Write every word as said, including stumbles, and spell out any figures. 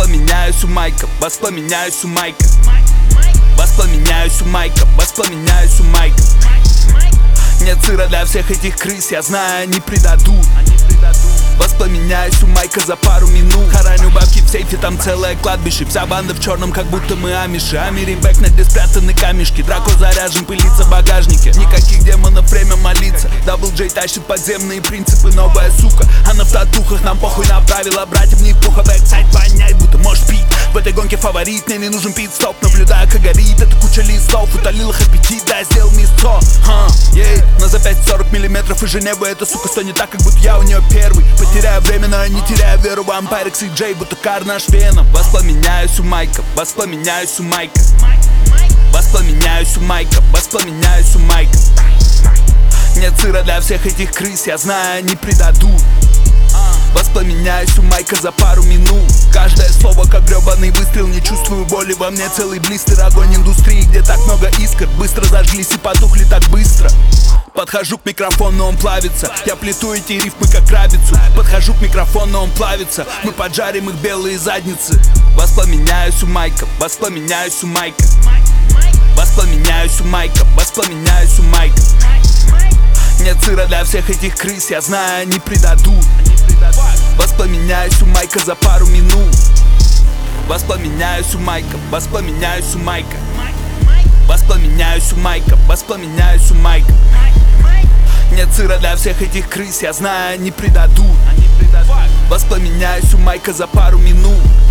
Воспламеняюсь у майка, воспламеняюсь у майка. Воспламеняюсь у майка, воспламеняюсь у майка. Нет сыра для всех этих крыс, я знаю, они предадут. Воспламеняюсь у майка за пару минут. Хороню бабки в сейфе, там целое кладбище. Вся банда в черном, как будто мы амиши. Америбэк, на где спрятаны камешки. Драко заряжен, пылится в багажнике. Никаких демонов, время молиться. Дабл Джей тащит подземные принципы. Новая сука, она в татухах. Нам похуй на правила, братья в них плохо. Бэксайд понять, будто можешь пить. В этой гонке фаворит, мне не нужен пит-стоп. Наблюдаю, как горит эта куча листов. Утолил их аппетит, да, сделал мисто. Ха, ей, но за пять сорок миллиметров из Женевы. Эта сука стонет так, как будто я у нее первый. Потеряю время, но не теряю веру. Вампайр, Икс и Джей, будто Кар наш Веном. Воспламеняюсь у майка, воспламеняюсь у майка. Воспламеняюсь у майка, воспламеняюсь у майка. Нет сыра для всех этих крыс, я знаю, они предадут. Воспламеняюсь у майка за пару минут. Каждое слово как гребаный выстрел. Не чувствую боли, во мне целый блистер. Огонь индустрии, где так много искр. Быстро зажглись и потухли так быстро. Подхожу к микрофону, он плавится. Я плету эти рифмы как крабицу. Подхожу к микрофону, он плавится. Мы поджарим их белые задницы. Воспламеняюсь у майка, воспламеняюсь у майка. Воспламеняюсь у майка, воспламеняюсь у майка. Нет сыра для всех этих крыс, я знаю, они предадут. Воспламеняюсь у майка за пару минут. Воспламеняюсь у майка, воспламеняюсь у майка. Воспламеняюсь у майка, воспламеняюсь у майка. Нет сыра для всех этих крыс, я знаю, они предадут. Воспламеняюсь у майка за пару минут.